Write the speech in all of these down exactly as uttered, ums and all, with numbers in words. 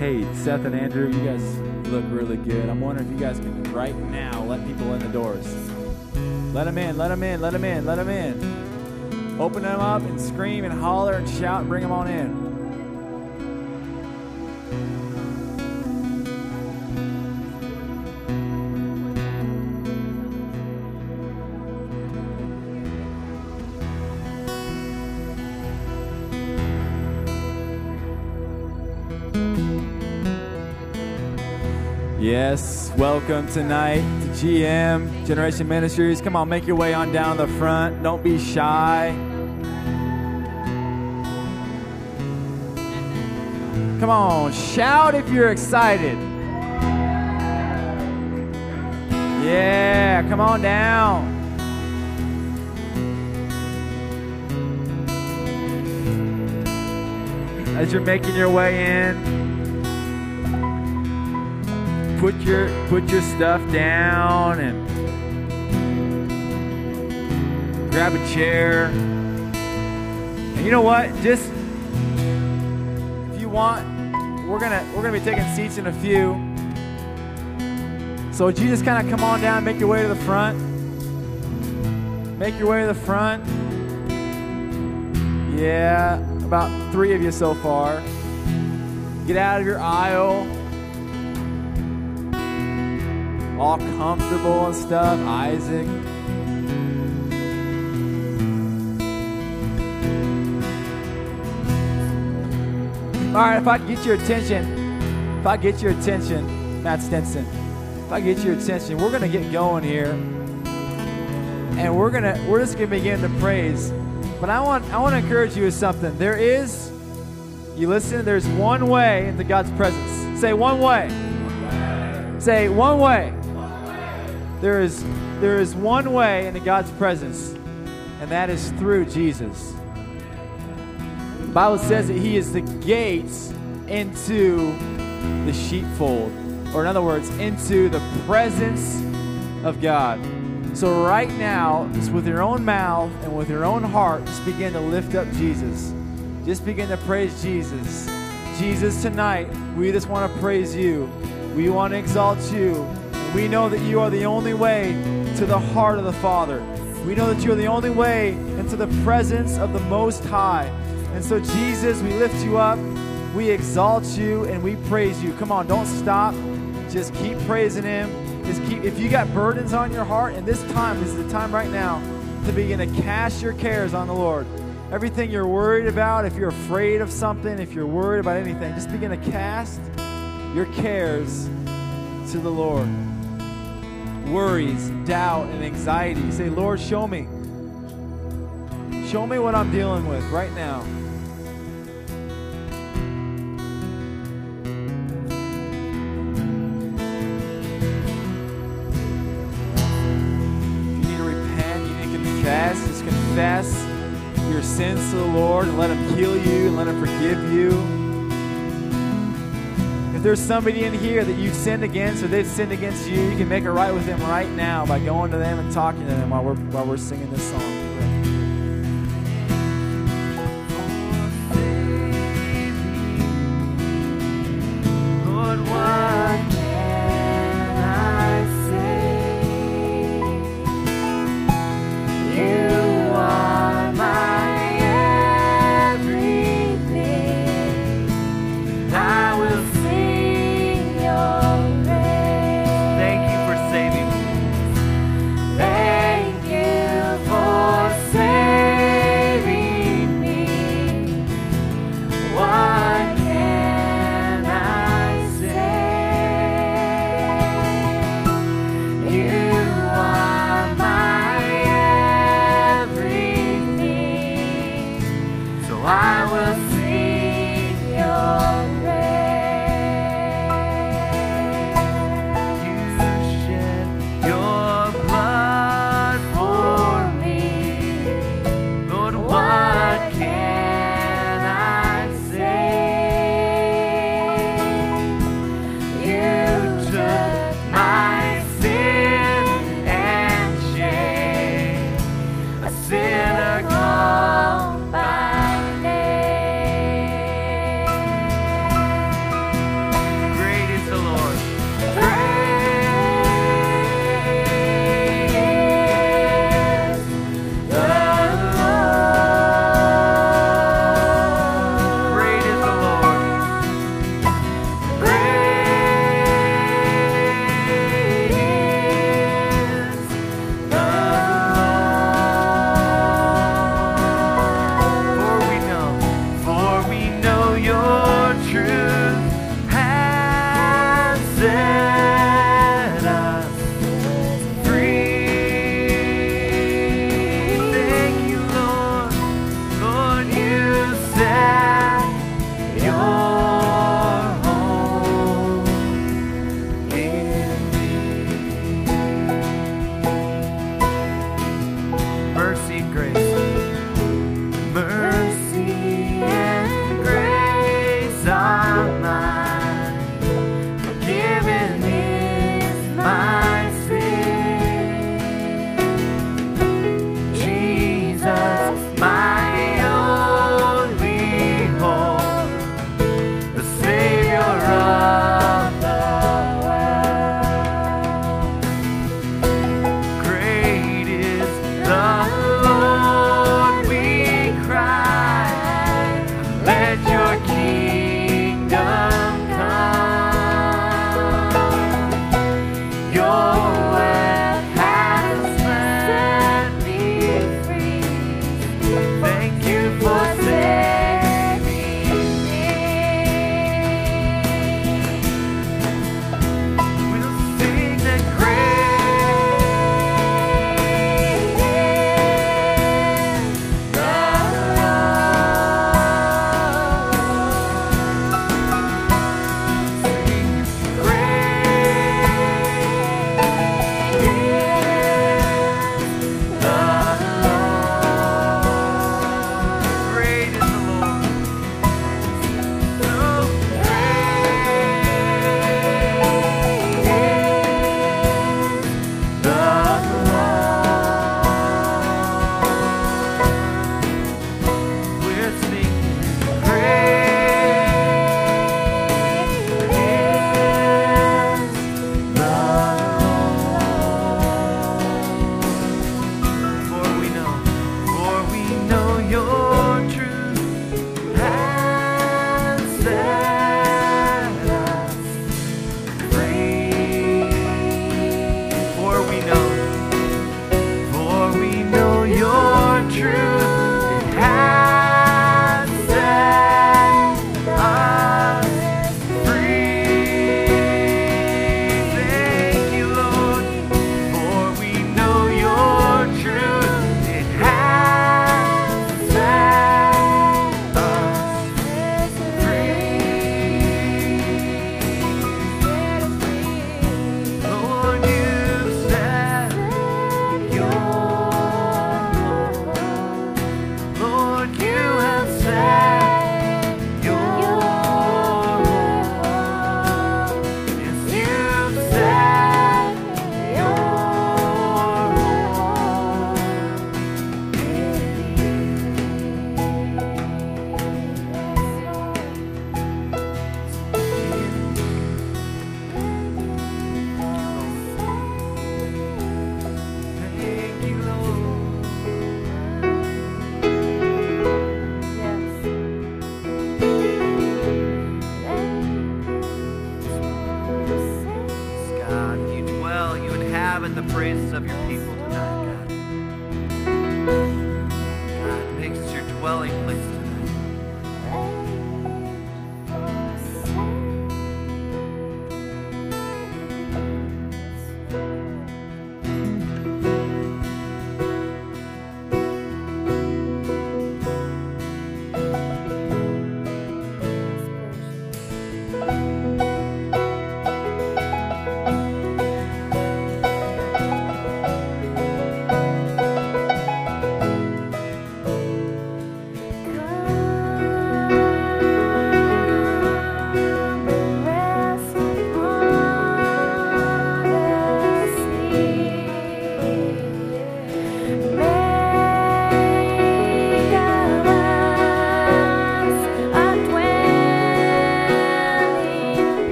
Hey, Seth and Andrew, you guys look really good. I'm wondering if you guys can right now let people in the doors. Let them in, let them in, let them in, let them in. Open them up and scream and holler and shout and bring them on in. Yes, welcome tonight to G M, Generation Ministries. Come on, make your way on down the front. Don't be shy. Come on, shout if you're excited. Yeah, come on down. As you're making your way in, Put your put your stuff down and grab a chair. And you know what? Just if you want, we're gonna we're gonna be taking seats in a few. So would you just kind of come on down, make your way to the front. Make your way to the front. Yeah, about three of you so far. Get out of your aisle. All comfortable and stuff. Isaac. All right, if I get your attention, if I get your attention, Matt Stinson, if I get your attention, we're gonna get going here, and we're gonna we're just gonna begin to praise. But I want I want to encourage you with something. There is, you listen. There's one way into God's presence. Say one way. One way. Say one way. There is, there is one way into God's presence, and that is through Jesus. The Bible says that He is the gates into the sheepfold, or in other words, into the presence of God. So right now, just with your own mouth and with your own heart, just begin to lift up Jesus. Just begin to praise Jesus. Jesus, tonight, we just want to praise You. We want to exalt You. We know that You are the only way to the heart of the Father. We know that You are the only way into the presence of the Most High. And so, Jesus, we lift You up, we exalt You, and we praise You. Come on, don't stop. Just keep praising Him. Just keep. If you got burdens on your heart, and this time, this is the time right now to begin to cast your cares on the Lord. Everything you're worried about, if you're afraid of something, if you're worried about anything, just begin to cast your cares to the Lord. Worries, doubt, and anxiety. Say, Lord, show me. Show me what I'm dealing with right now. If you need to repent, you need to confess, just confess your sins to the Lord and let Him heal you and let Him forgive you. If there's somebody in here that you've sinned against or they've sinned against you, you can make it right with them right now by going to them and talking to them while we're while we're singing this song. Lord, what can I say? You are my everything. I will thank you for saving me. Thank you for grace. Mercy and grace are mine. Forgiven is my sin. Jesus, my only hope, the Savior of the world. Great is the Lord, we cry. Let your kingdom come. Your word has set me free. Thank you for saving me. We'll sing that great is the Lord. Sing great is the Lord. Great is the Lord. So great is the Lord. We're singing great is the Lord. For we know, for we know your truth has set us free. For we know, for we know your truth, it has set us free. Thank you, Lord, for we know your truth, it has set us free. Lord, you set your Lord, you have set your yes, you've set your Thank you, Lord. God, you dwell, you inhabit the praises of your people tonight, God. God, make us your dwelling place tonight.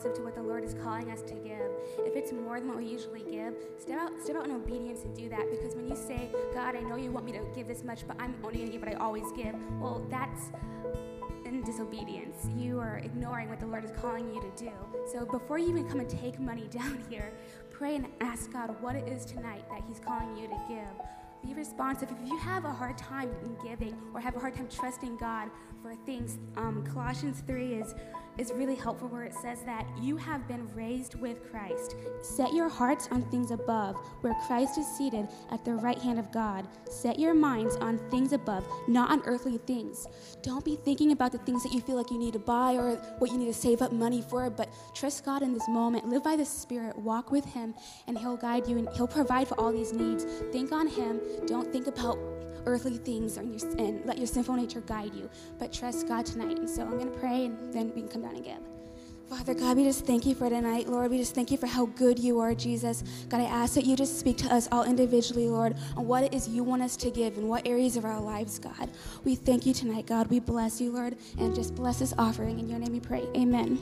responsive to what the Lord is calling us to give. If it's more than what we usually give, step out, step out in obedience and do that. Because when you say, God, I know you want me to give this much, but I'm only going to give what I always give, well, that's in disobedience. You are ignoring what the Lord is calling you to do. So before you even come and take money down here, pray and ask God what it is tonight that he's calling you to give. Be responsive. If you have a hard time in giving or have a hard time trusting God for things, um, Colossians three is is really helpful, where it says that you have been raised with Christ. Set your hearts on things above, where Christ is seated at the right hand of God. Set your minds on things above, not on earthly things. Don't be thinking about the things that you feel like you need to buy or what you need to save up money for, but trust God in this moment. Live by the Spirit. Walk with him, and he'll guide you, and he'll provide for all these needs. Think on him. Don't think about earthly things and, your, and let your sinful nature guide you, but trust God tonight. And so I'm going to pray, and then we can come down and give. Father God, we just thank you for tonight, Lord. We just thank you for how good you are, Jesus. God, I ask that you just speak to us all individually, Lord, on what it is you want us to give and what areas of our lives, God. We thank you tonight, God. We bless you, Lord, and just bless this offering. In your name we pray. Amen.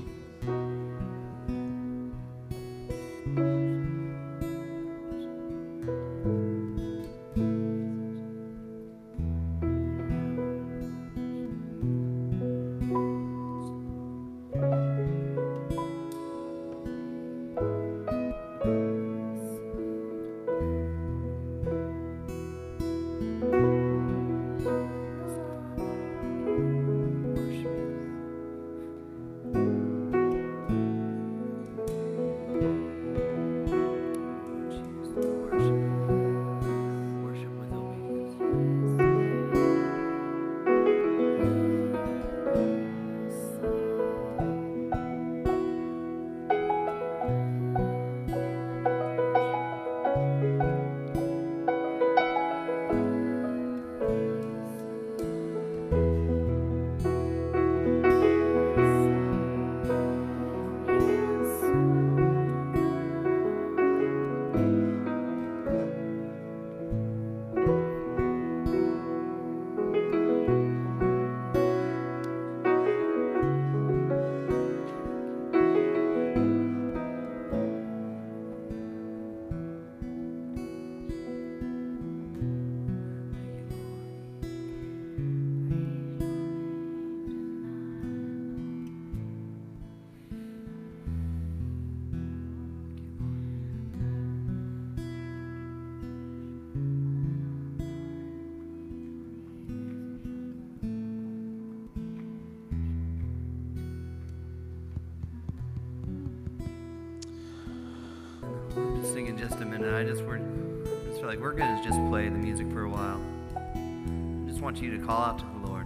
Sing in just a minute. I just, we're, I just feel like we're going to just play the music for a while. I just want you to call out to the Lord.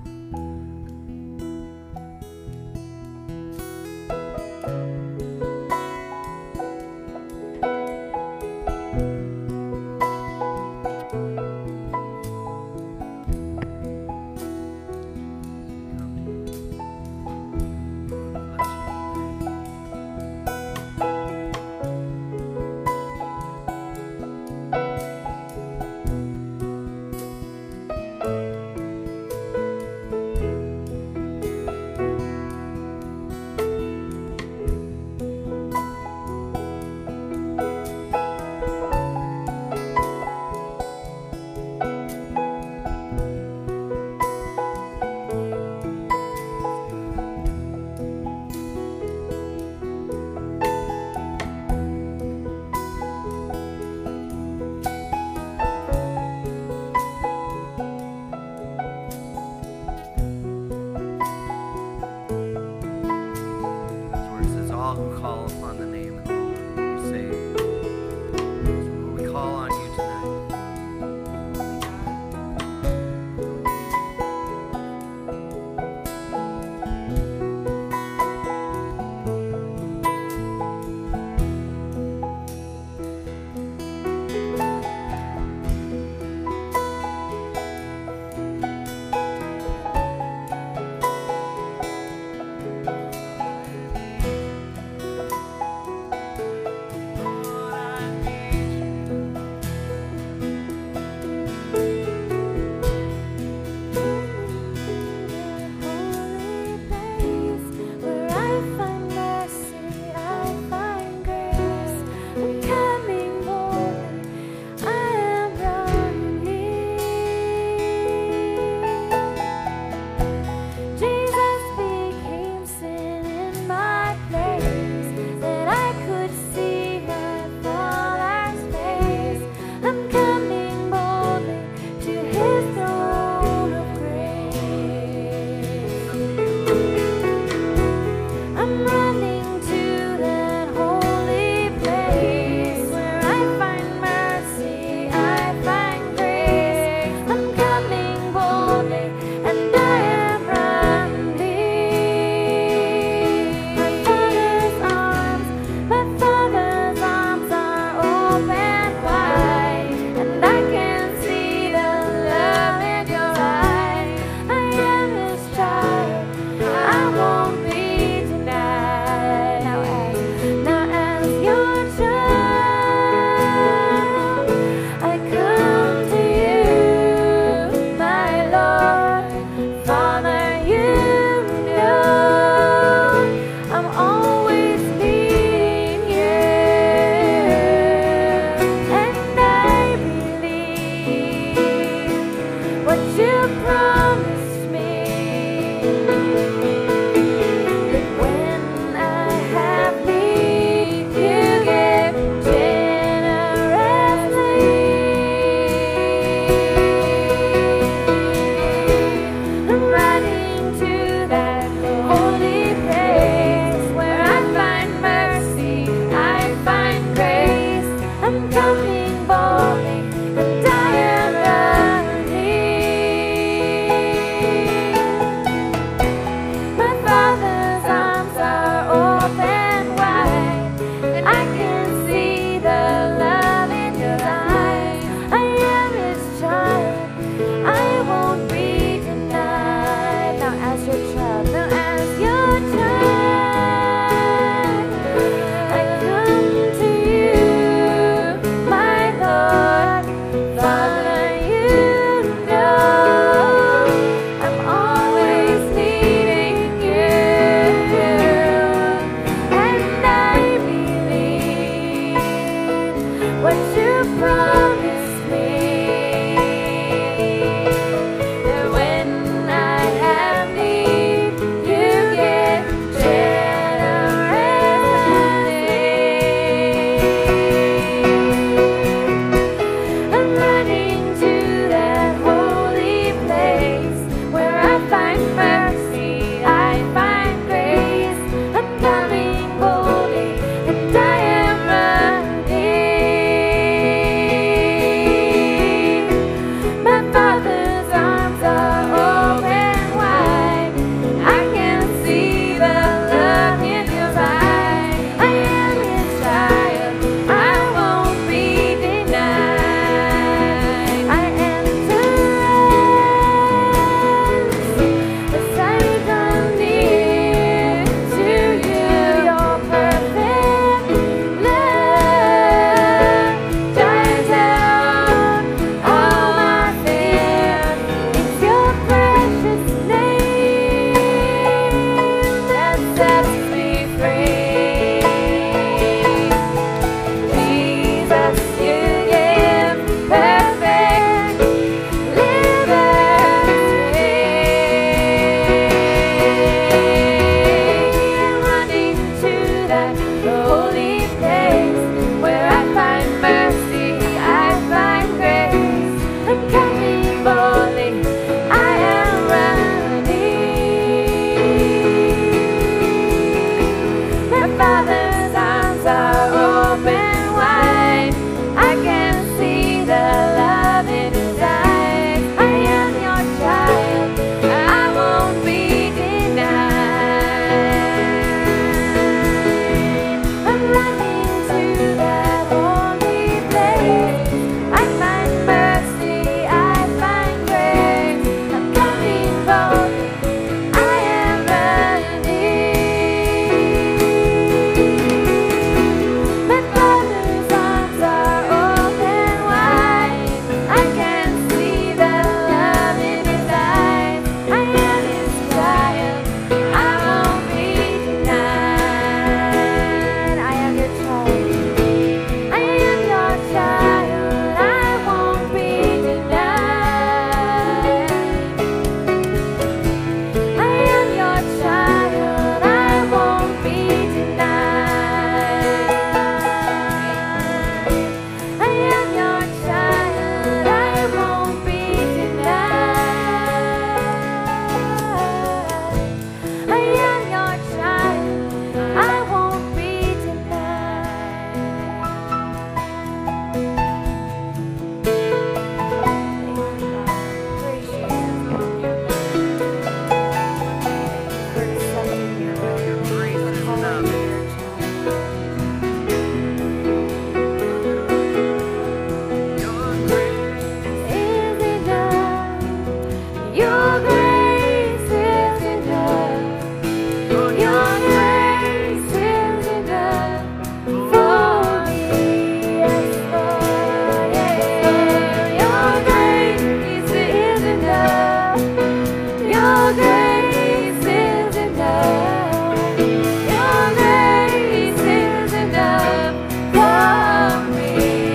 Your grace is enough. Your grace is enough for me. Yes, Lord. Yes, Lord. Your grace is enough. Your grace is enough. Your grace is enough for me.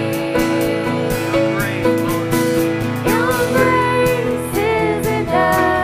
Your grace is enough.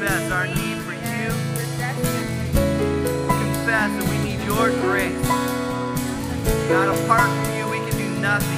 confess our need for you. We confess that we need your grace. God, apart from you, we can do nothing.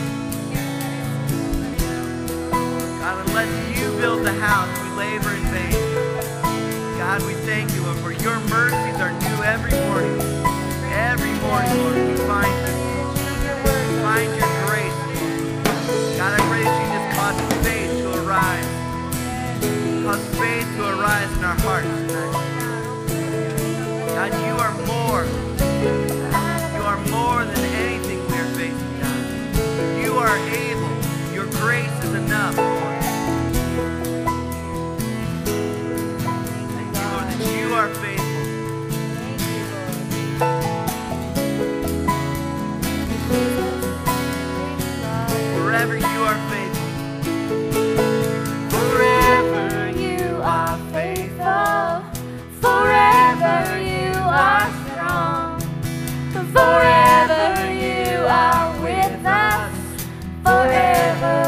God, unless you build the house, we labor in vain. God, we thank you, Lord, for your mercies are new every morning. Every morning, Lord, we find you. Find your grace. God, I pray that you just cause faith to arise. Cause faith to arise in our hearts tonight. God, you are more. You are more than anything we are facing, God. You are able. Your grace is enough, Lord. Thank you, Lord, that you are faithful. Forever you are faithful. Forever you are faithful. Forever you are strong. Forever you are with us. Forever.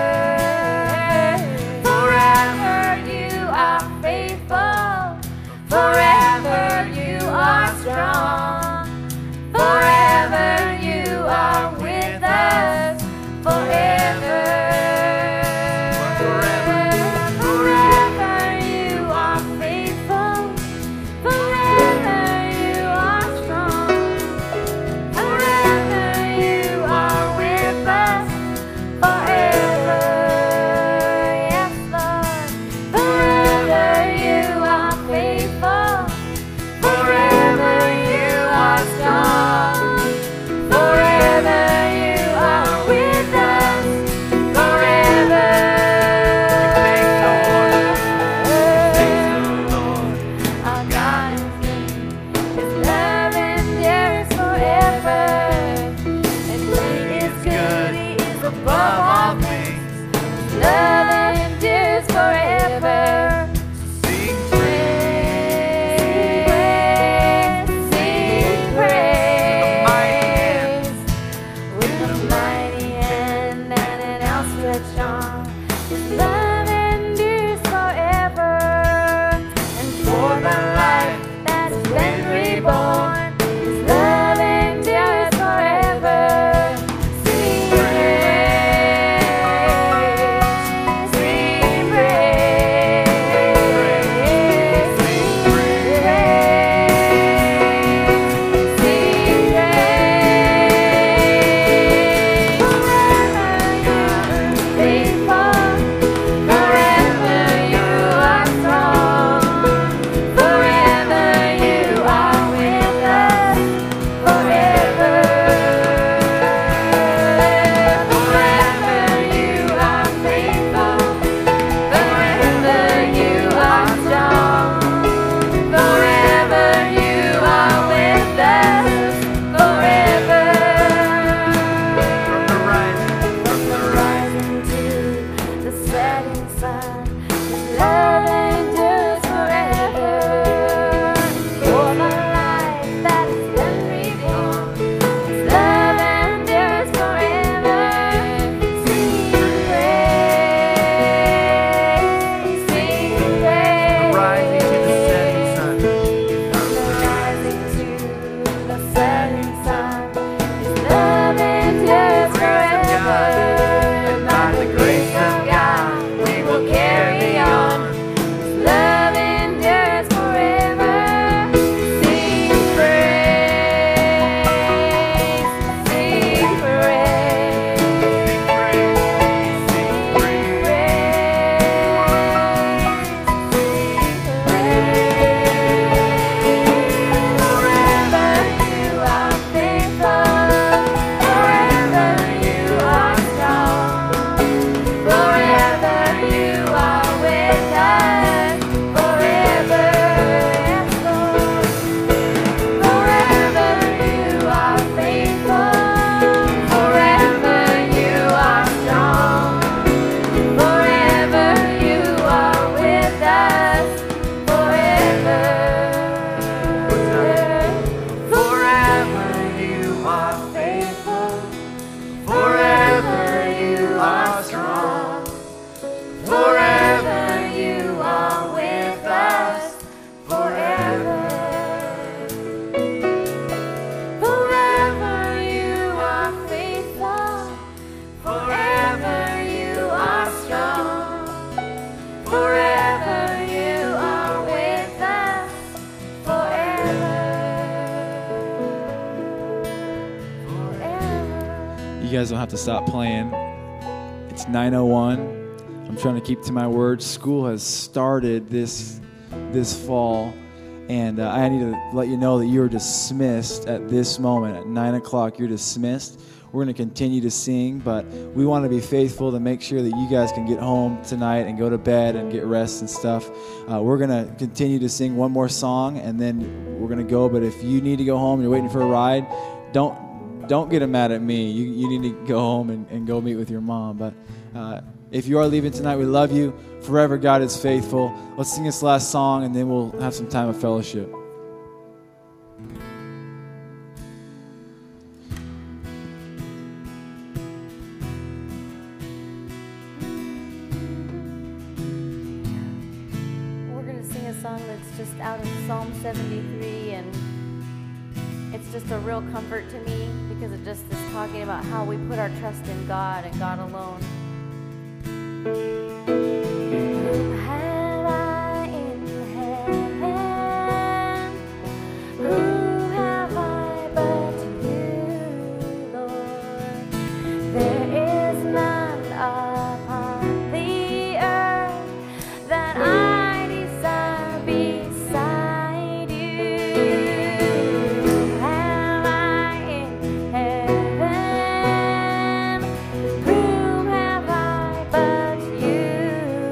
Forever you are faithful. you guys don't have to stop playing. It's nine oh one. I'm trying to keep to my word. School has started this this fall, and uh, I need to let you know that you are dismissed at this moment. At nine o'clock, you're dismissed. We're going to continue to sing, but we want to be faithful to make sure that you guys can get home tonight and go to bed and get rest and stuff. Uh, we're going to continue to sing one more song, and then we're going to go. But if you need to go home, you're waiting for a ride, don't don't get mad at me. You you need to go home and, and go meet with your mom. But uh, if you are leaving tonight, we love you. Forever God is faithful. Let's sing this last song, and then we'll have some time of fellowship. Just out of Psalm seventy-three, and it's just a real comfort to me because it just is talking about how we put our trust in God and God alone. Who have I in heaven? Who have I but you, Lord? There is none upon the earth that I you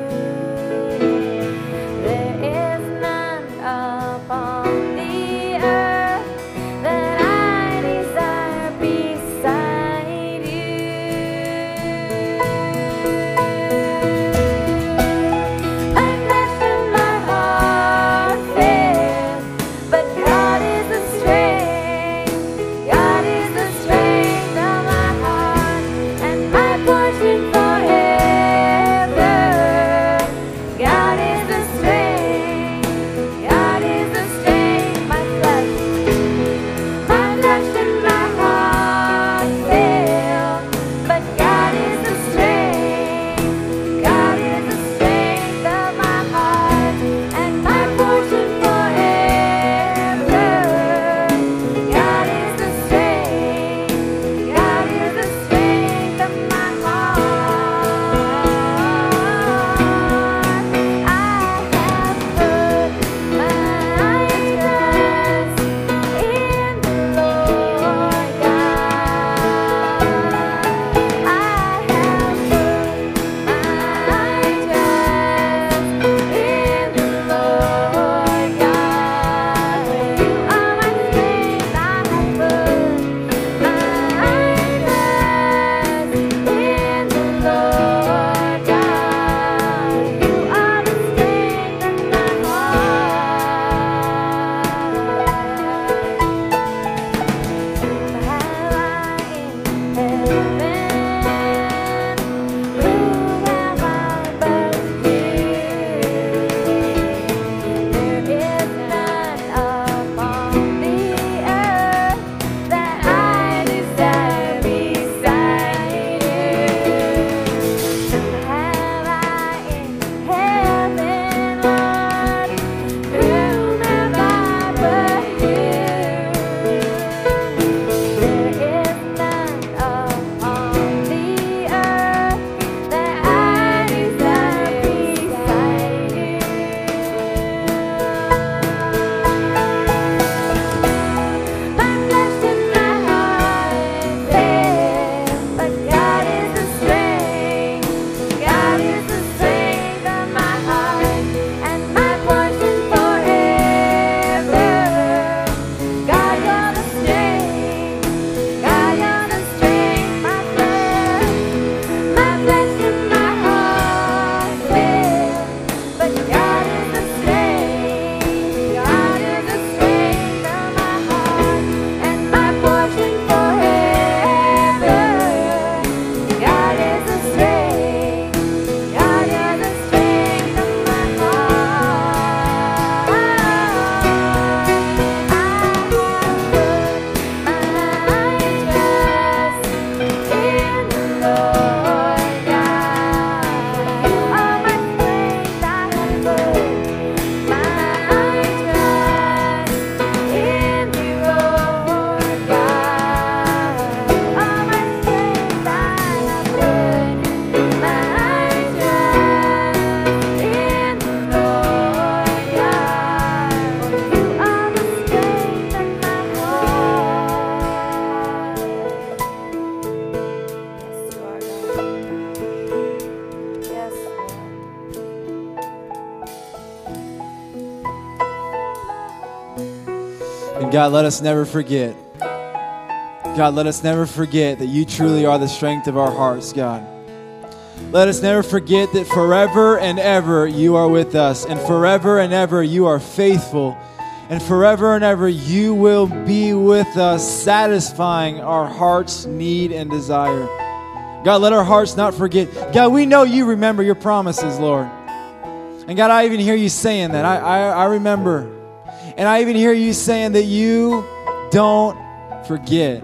And God, let us never forget. God, let us never forget that you truly are the strength of our hearts, God. Let us never forget that forever and ever you are with us, and forever and ever you are faithful, and forever and ever you will be with us, satisfying our heart's need and desire. God, let our hearts not forget. God, we know you remember your promises, Lord. And God, I even hear you saying that. I, I, I remember. And I even hear you saying that you don't forget.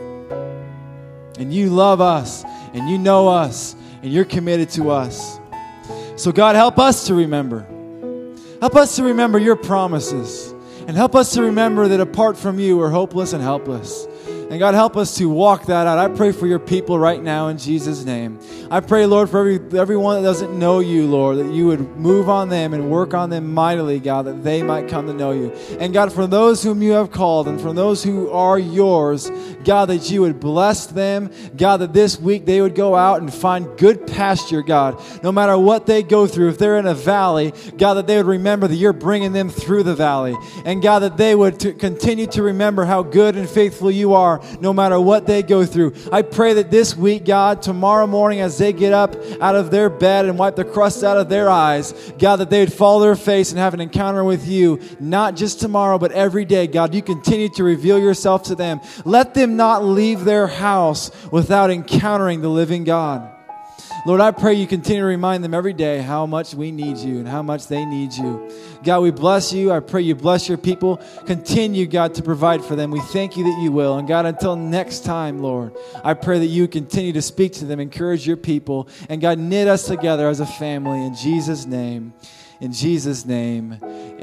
And you love us, and you know us, and you're committed to us. So God, help us to remember. Help us to remember your promises. And help us to remember that apart from you, we're hopeless and helpless. And God, help us to walk that out. I pray for your people right now in Jesus' name. I pray, Lord, for every everyone that doesn't know you, Lord, that you would move on them and work on them mightily, God, that they might come to know you. And God, for those whom you have called and for those who are yours, God, that you would bless them. God, that this week they would go out and find good pasture, God, no matter what they go through. If they're in a valley, God, that they would remember that you're bringing them through the valley. And God, that they would t- continue to remember how good and faithful you are, no matter what they go through. I pray that this week, God, tomorrow morning as they get up out of their bed and wipe the crust out of their eyes, God, that they would fall their face and have an encounter with you, not just tomorrow, but every day. God, you continue to reveal yourself to them. Let them not leave their house without encountering the living God. Lord, I pray you continue to remind them every day how much we need you and how much they need you. God, we bless you. I pray you bless your people. Continue, God, to provide for them. We thank you that you will. And God, until next time, Lord, I pray that you continue to speak to them, encourage your people, and God, knit us together as a family in Jesus' name. In Jesus' name,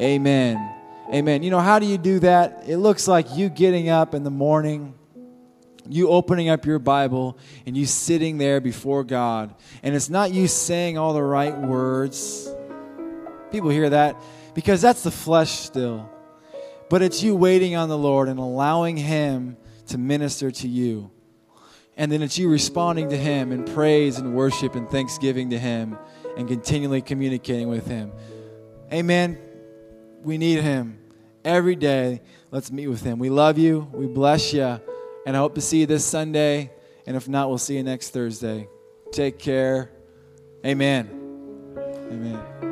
amen. Amen. You know, how do you do that? It looks like you getting up in the morning, you opening up your Bible, and you sitting there before God. And it's not you saying all the right words. People hear that because that's the flesh still. But it's you waiting on the Lord and allowing Him to minister to you. And then it's you responding to Him in praise and worship and thanksgiving to Him and continually communicating with Him. Amen. We need Him every day. Let's meet with Him. We love you. We bless you. And I hope to see you this Sunday. And if not, we'll see you next Thursday. Take care. Amen. Amen.